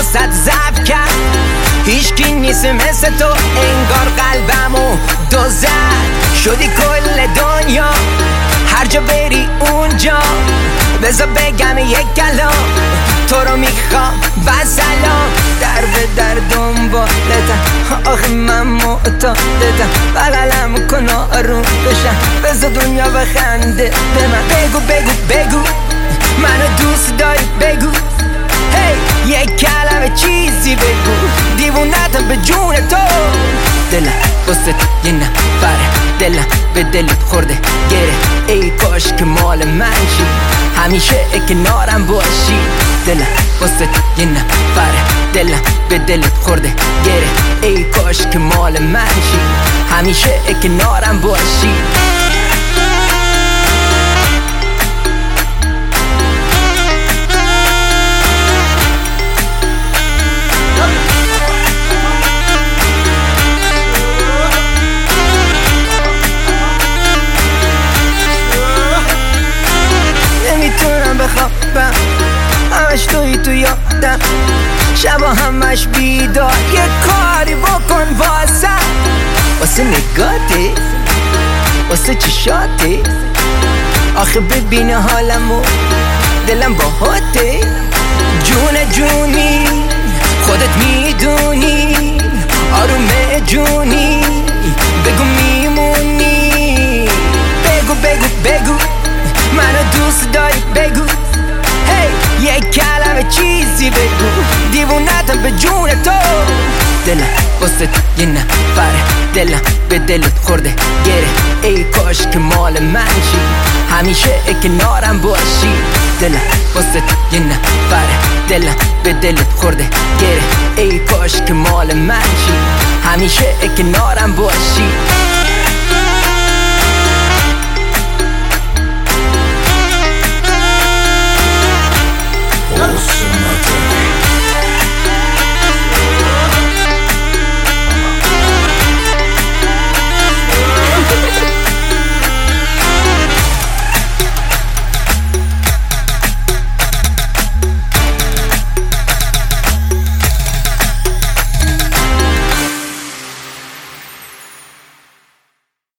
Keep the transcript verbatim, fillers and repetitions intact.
واسط ضبط کرد. هیچکی نیست مثل تو، انگار قلبمو دو زد. شدی کل دنیا، هر جا بری اونجا. بذار بگم یک کلام، تو رو میخوام و سلام. در به در دنبالتم، آخه من معتادتم. بغلم کن آروم بشم، بذار دنیا بخنده به من. بگو بگو بگو منو دوست داری بگو. هی یک کلمه چیزی بگو، دیوونتم به جون تو. دلم واسه یه نفره، دلم به دلت خورده گره. ای کاش که مال من شی، همیشه کنارم باشی. دلم واسه یه نفره، دلم به دلت خورده گره. ای کاش که مال من شی، همیشه کنارم باشی. نمیتونم بخوابم، همش توی تو یادم. شبا همش بیدار، یه کاری بکن واسه. واسه نگاته، واسه چشاته. آخه ببین حالمو، دلم باهاته. جون جونی خودت میدونی، آروم جونی بگو میمونی. بگو بگو بگو منو دوست داری بگو. هی یک کلمه چیزی بگو، دیوونتم به جون تو. دلم واسه یه نفره، دلم به دلت خورده گره. ای کاش که مال من شی، همیشه کنارم باشی. دلم واسه یه نفره، دلم به دلت خورده گره. ای کاش که مال من شی، همیشه کنارم باشی.